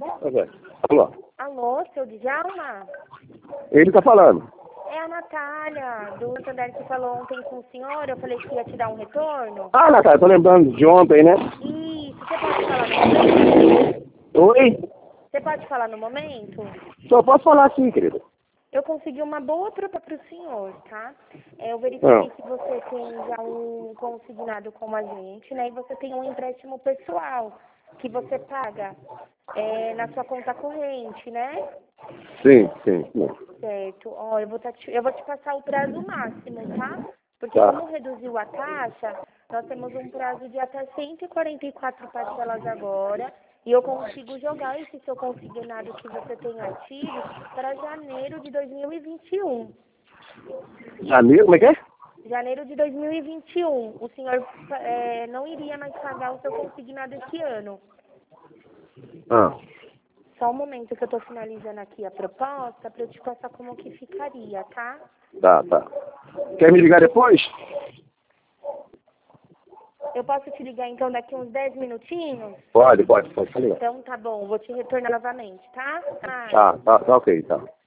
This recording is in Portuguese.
Ok. Alô? Alô, seu Djalma? Ele tá falando. É a Natália, do Santander, que falou ontem com o senhor. Eu falei que ia te dar um retorno. Ah, Natália, tô lembrando de ontem, né? Isso, você pode falar no momento? Oi? Você pode falar no momento? Só posso falar sim, querido. Eu consegui uma boa proposta para o senhor, tá? Eu verifiquei que você tem já um consignado com a gente, né? E você tem um empréstimo pessoal que você paga na sua conta corrente, né? Sim, sim, sim. Certo. Ó, eu vou te passar o prazo máximo, tá? Porque Tá. como reduziu a taxa, nós temos um prazo de até 144 parcelas agora. E eu consigo jogar esse seu consignado que você tem ativo para janeiro de 2021. Janeiro, como é que é? Janeiro de 2021. O senhor não iria mais pagar o seu consignado esse ano. Ah, Só um momento que eu estou finalizando aqui a proposta para eu te passar como que ficaria, tá? tá, tá. Quer me ligar depois? Eu posso te ligar então daqui uns 10 minutinhos? Pode ligar. Então tá bom, vou te retornar novamente, tá? Tá ok, tá.